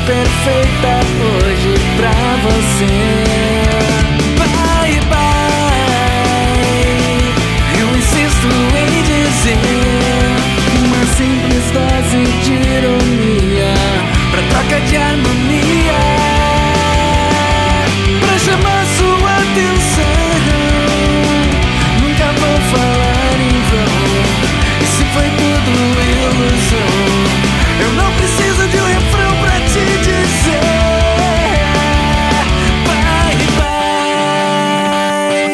perfeita hoje pra você. Bye, bye, eu insisto em dizer uma simples dose de ironia pra troca de harmonia, pra chamar sua atenção. Nunca vou falar em vão, e se foi tudo ilusão, eu não preciso de um refrão pra te dizer bye, bye.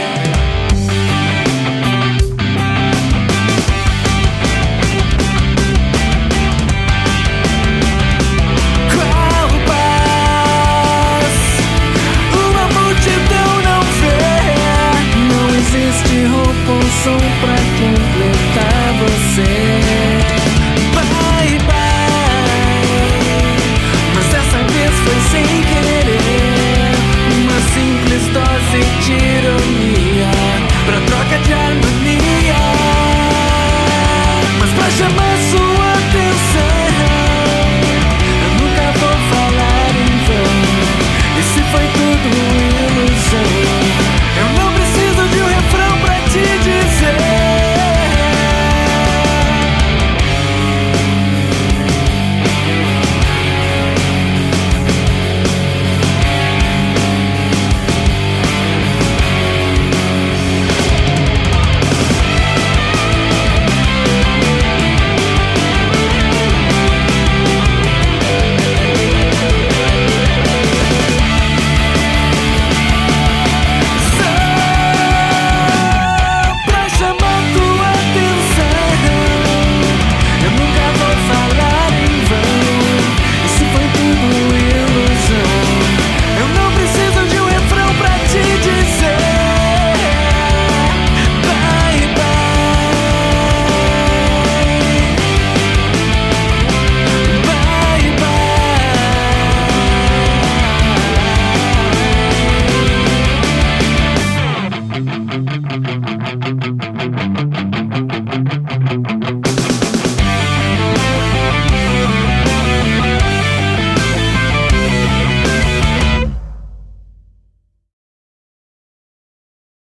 Qual paz uma multidão não vê? Não existe roupa ou som pra completar você. Bye, bye, mas dessa vez foi sem querer. Uma simples dose de ironia pra troca de harmonia, mas pra chamar sua atenção, eu nunca vou falar em vão. E se foi tudo ilusão, eu não preciso de um refrão pra te dizer.